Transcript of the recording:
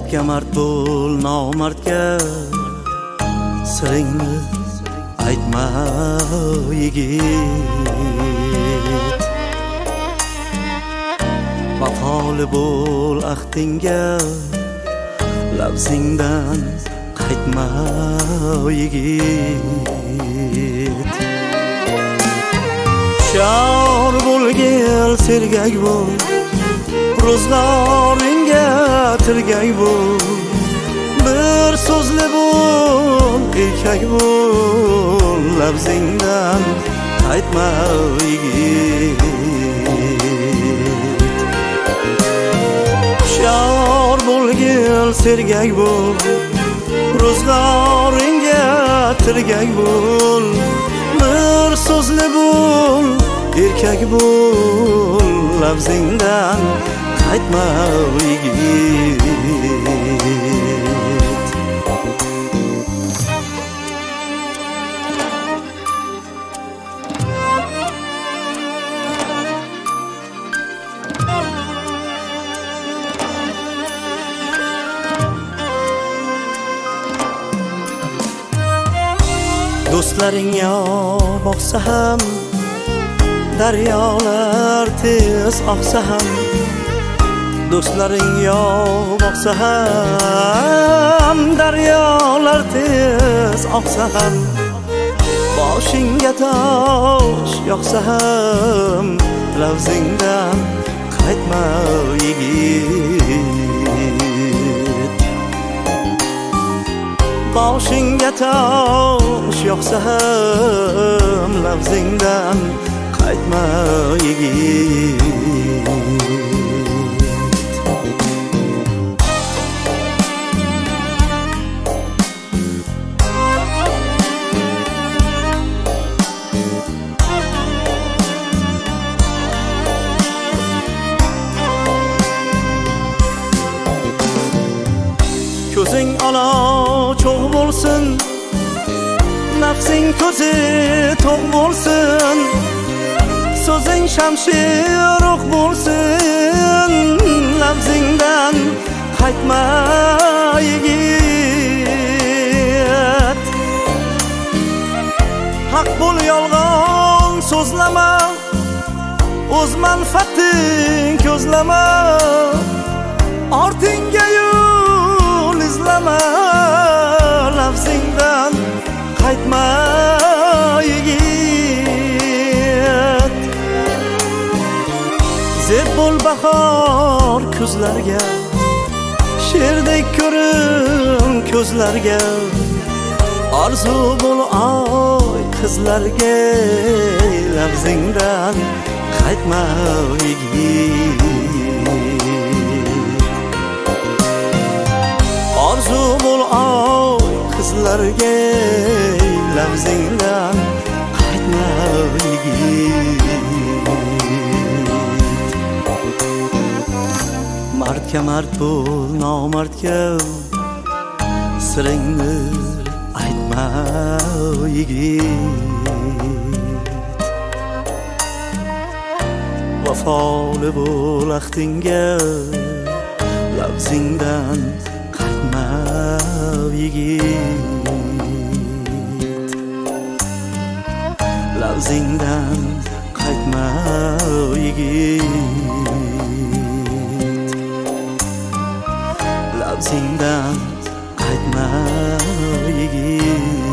mardga mard bo'l, nomardga siringni aytma yigit. Vafoli bo'l ahdingga, lafzingdan qaytma yigit. Shor bo'lgil, sergak bo'l, ro'zg'oringga tirgak bo'l. Bir so'zli bo'l, erkak bo'l, lafzingdan qaytma yigit. Shor bo'lgil, sergak bo'l, ro'zg'oringga tirgak bo'l. Bir so'zli bo'l, erkak bo'l, lafzingdan qaytma yigit. Do'stlaring yo boqsa ham, daryolar tez oqsa ham. Do'stlaring yo boqsa ham, daryolar tez oqsa ham. Boshingga tosh yoqsa ham, lafzingdan qaytma yigit. Boshingga tosh yoqsa ham, lafzingdan qaytma yigit. Ko'zing olochoq bo'lsin, nafsing ko'zi to'q bo'lsin. So'zing shamshir o'q bo'lsin, lafzingdan qaytma yigit. Haq bo'l, yolg'on so'zlama, o'z manfaating ko'zlama. Ortingga yo'l izlama, lafzingdan qaytma yigit. Zeb bo'l bahor kuzlarga, sherdek ko'rin ko'zlarga. Orzu bo'l oy qizlarga, lafzingdan qaytma yigit. Orzu bo'l oy qizlarga, lafzingdan qaytma yigit. Mardga mard bo'l, nomardga siringni aytma yigit. Vafoli bo'l ahdingga, lafzingdan qaytma yigit. Lafzingdan qaytma yigit. Lafzingdan qaytma yigit.